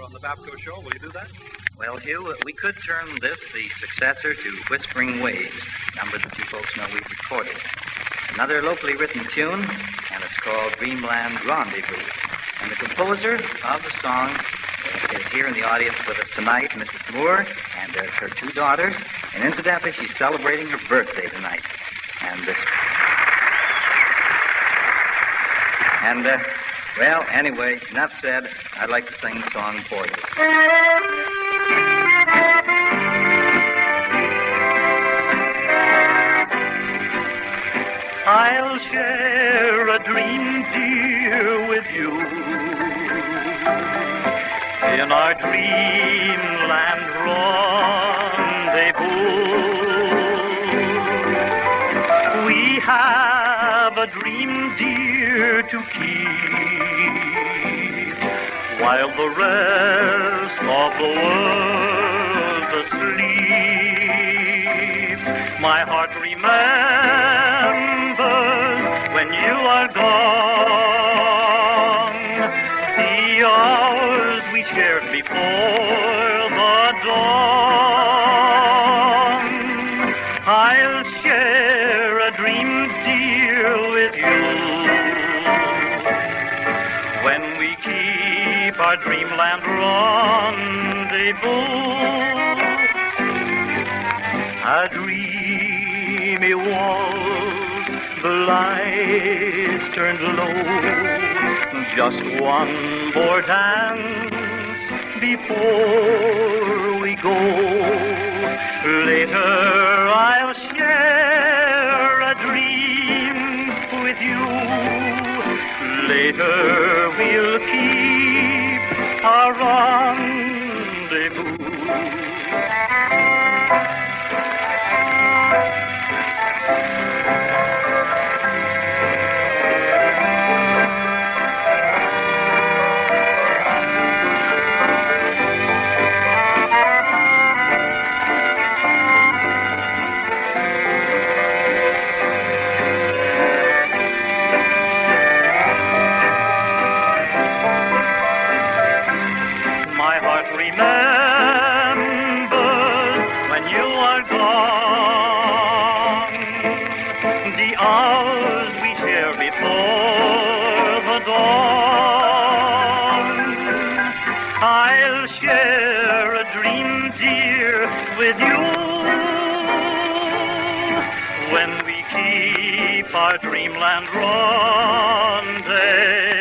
on the Babco Show. Will you do that? Well, Hugh, we could term this the successor to Whispering Waves, a number that you folks know we've recorded. Another locally written tune, and it's called Dreamland Rendezvous. And the composer of the song is here in the audience with us tonight, Mrs. Moore, and her two daughters. And incidentally, she's celebrating her birthday tonight. Well, anyway, enough said. I'd like to sing the song for you. I'll share a dream, dear, with you in our dreamland rendezvous. We have a dream, dear, to keep while the rest of the world's asleep. My heart remembers when you are gone, the hours we shared before the dawn. I'll share a dream, dear, with you when we keep our dreamland rendezvous. A dream it was, the lights turned low, just one more dance before we go. Later I'll share a dream with you. Later we'll keep our rendezvous. Remembers when you are gone, the hours we share before the dawn. I'll share a dream, dear, with you when we keep our dreamland rendezvous.